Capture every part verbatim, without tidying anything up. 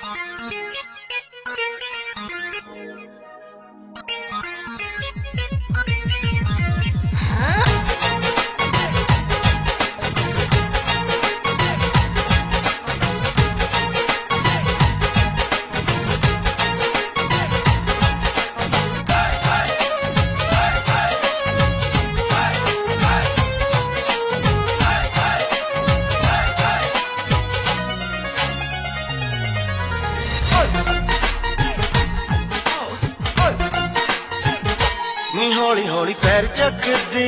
नी हौली हौली पैर चकदी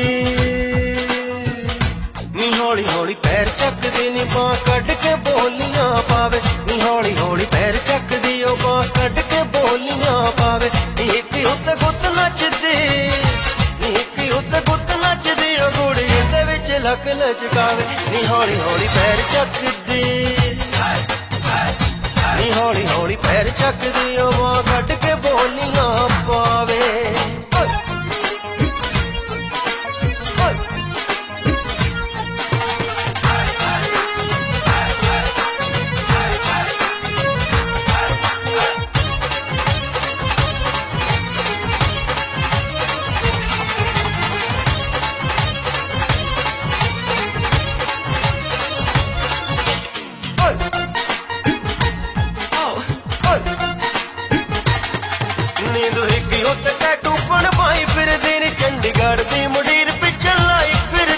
नी हौली हौली पैर चकदी नी बां कड के बोलियां पावे नी हौली हौली पैर चकदी ओ बां कड के बोलियां पावे नी इक उत्ते गुत्त नचदी नी इक उत्ते गुत्त नचदी ओ कुड़ी दे विच लक लचकावे नी हौली हौली पैर चकदी नी हौली हौली पैर चकदी ओ बां कड के बोलियां पावे टैटू पण पाई फिर दी चंडीगढ़ दी मुडीर पिछे लाई फिर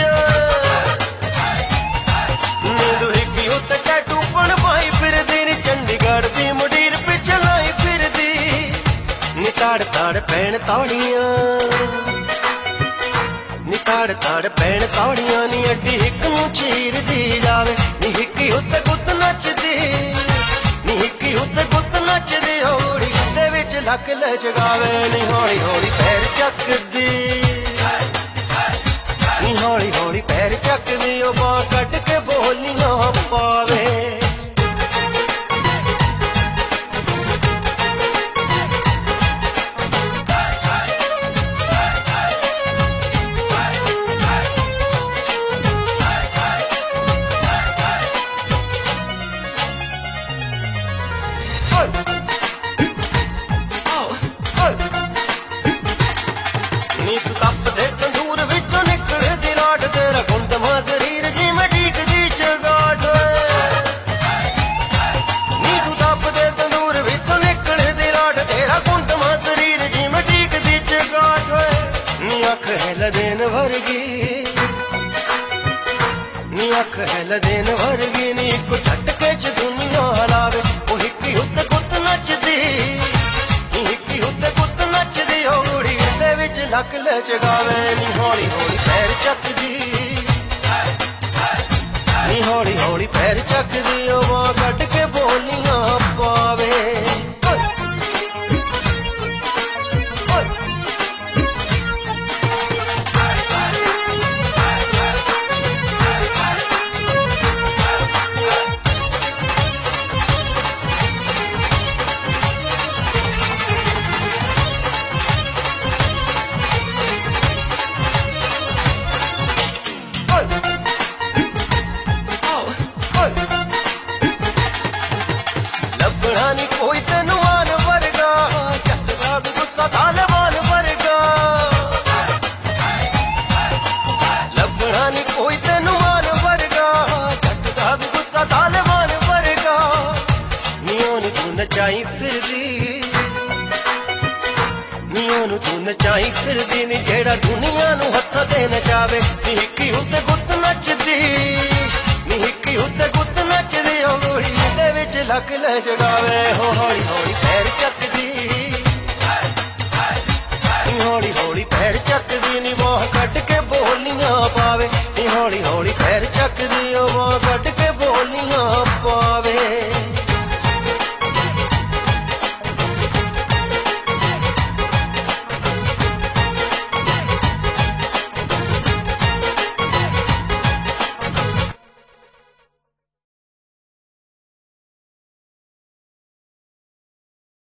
नींदू हिगी उत्ते टैटू पण पाई फिर दी चंडीगढ़ दी मुडीर पिछे लाई फिर दी नी ताड़ ताड़ पैण ताड़ियां नी ताड़ ताड़ पैण ताड़ियां नी अड्डी हिक नूं चीर दी जावे नी हिकी उत्ते गुत्त नचदी नी हिकी उत्ते गुत्त नचदी होड़ी लक लचकावे नी हौली हौली पैर चकदी नी हौली हौली पैर चकदी ओ बां कड के बोलियां पावे नी तू तप दे तंदूर विचों निकलदी राड तेरा गुंदमा शरीर जिवें ढीकदी चगाट नी तू तप दे तंदूर विचों निकलदी राड तेरा गुंदमा शरीर जिवें ढीकदी चगाट नी अख है लदेन वर्गी नी अख है लदेन वर्गी नी इक झटके च दुनिया हलावे ओ हिक्की उत्ते गुत्त नचदी नी हिक्की उत्ते गुत्त नचदी होड़ी लक लचकावे नी हौली हौली पैर चकदी नी हौली हौली पैर चकदी ओ बां कड के बोलियां पावे लभना नी कोई तेनू मान वर्गा चकदा भी गुस्सा तालिबान वर्गा लभना नी कोई तेनू मान वर्गा चकदा भी गुस्सा तालिबान वर्गा नी ओनू तू नचाई फिरदी नी ओनू तू नचाई फिरदी नी जेड़ा दुनिया नू हत्थां ते नचावे नी हिक्की उत्ते गुत्त नचदी नी हिक्की उत्ते गुत्त नचदी ओ गोड़ी दे विच लक लचकावे हो हौली हौली पैर चकदी नी हौली हौली पैर चकदी नी बां कड के बोलियां पावे